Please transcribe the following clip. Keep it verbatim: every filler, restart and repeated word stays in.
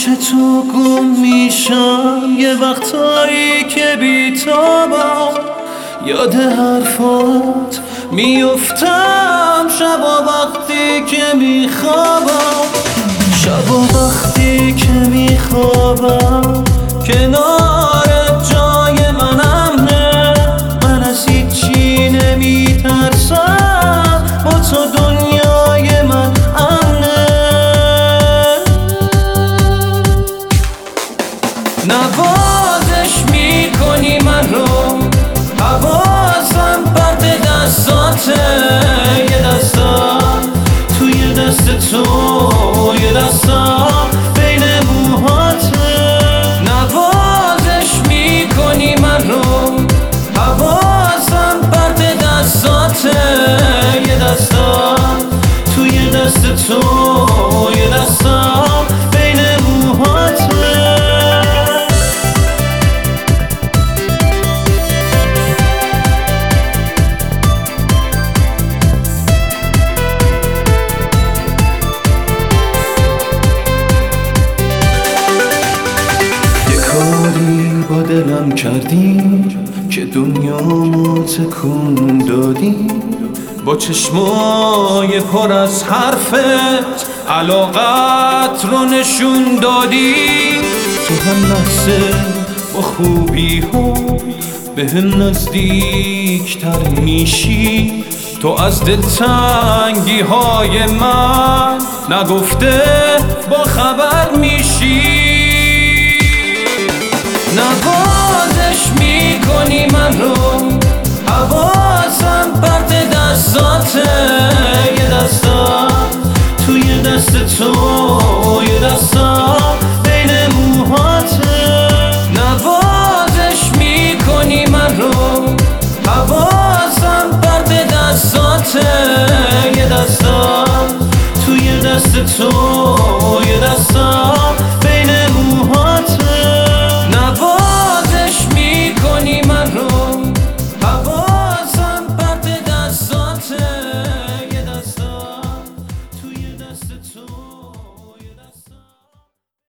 پیش تو گم میشم یه وقتایی که بیتابم، یاد حرفات میفتم شبا وقتی که میخوابم، شبا وقتی که میخوابم کنارت جای من امنه، من از هیچی نمیترسم با تو دنیای من امنه. نوازش میکنی من رو، حواسم پرت دستاته، یه دستم توی دست تو یه دستم بین موهاته. نوازش میکنی من رو، حواسم پرت دستاته، یه دستم توی دست تو یه دستم بین موهاته. با دلم کردی که دنیامو تکون دادی، با چشمای پر از حرفت علاقت رو نشون دادی. تو هم لحظه با خوبی ها به هم نزدیک تر میشی، تو از دلتنگی های من نگفته با خبر میشی. نوازش میکنی من رو، حواسم پرت دستاته، یه دستم توی دست تو یه دستم بین موهاته. نوازش میکنی من رو، حواسم پرت دستاته، یه دستم توی دست تو یه دستم